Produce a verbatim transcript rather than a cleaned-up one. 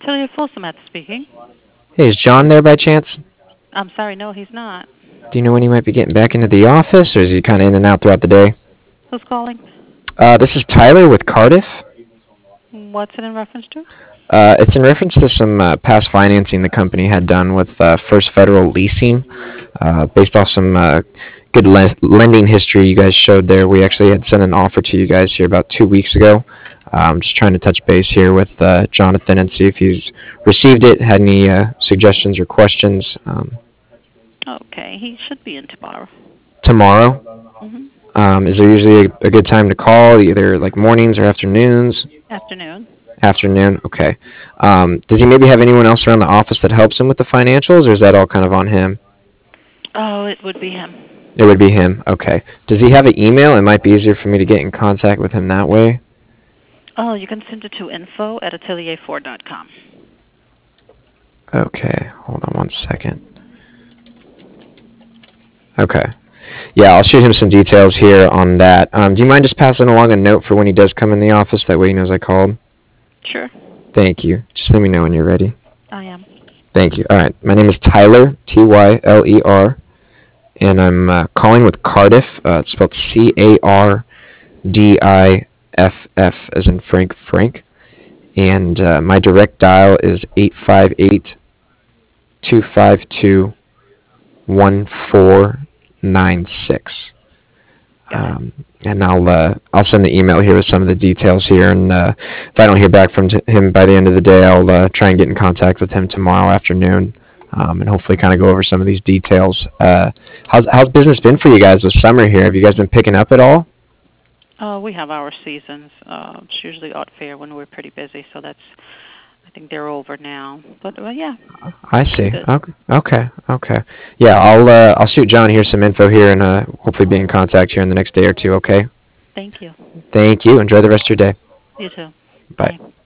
Atelier Folsomat speaking. Hey, is John there by chance? I'm sorry, no, he's not. Do you know when he might be getting back into the office, or is he kind of in and out throughout the day? Who's calling? Uh, this is Tyler with Cardiff. What's it in reference to? Uh, it's in reference to some uh, past financing the company had done with uh, First Federal Leasing, uh, based off some uh, good le- lending history you guys showed there. We actually had sent an offer to you guys here about two weeks ago. I'm just trying to touch base here with uh, Jonathan and see if he's received it, had any uh, suggestions or questions. Um, Okay, he should be in tomorrow. tomorrow, hmm um, is there usually a, a good time to call, either like mornings or afternoons? Afternoon. Afternoon, okay. Um, does he maybe have anyone else around the office that helps him with the financials, or is that all kind of on him? Oh, it would be him. It would be him, okay. Does he have an email? It might be easier for me to get in contact with him that way. Oh, you can send it to info at atelier four dot com. Okay, hold on one second. Okay. Yeah, I'll shoot him some details here on that. Um, do you mind just passing along a note for when he does come in the office? That way he knows I called. Sure, Thank you. Just let me know when you're ready. I am. Thank you. All right. My name is Tyler, T Y L E R, and I'm uh, calling with Cardiff. Uh, it's spelled C A R D I F F, as in Frank Frank. And uh, my direct dial is eight five eight, two five two, one four nine six. Got it. Um, and I'll uh, I'll send the email here with some of the details here, and uh, if I don't hear back from t- him by the end of the day, I'll uh, try and get in contact with him tomorrow afternoon, um, and hopefully kind of go over some of these details. Uh, how's how's business been for you guys this summer here? Have you guys been picking up at all? Uh, we have our seasons. Uh, it's usually art fair when we're pretty busy, so that's. I think they're over now. But uh, yeah, I pretty see. good. Okay, okay, okay. Yeah, I'll uh, I'll shoot John here some info here, and uh, hopefully be in contact here in the next day or two. Okay. Thank you. Thank you. Enjoy the rest of your day. You too. Bye. Bye.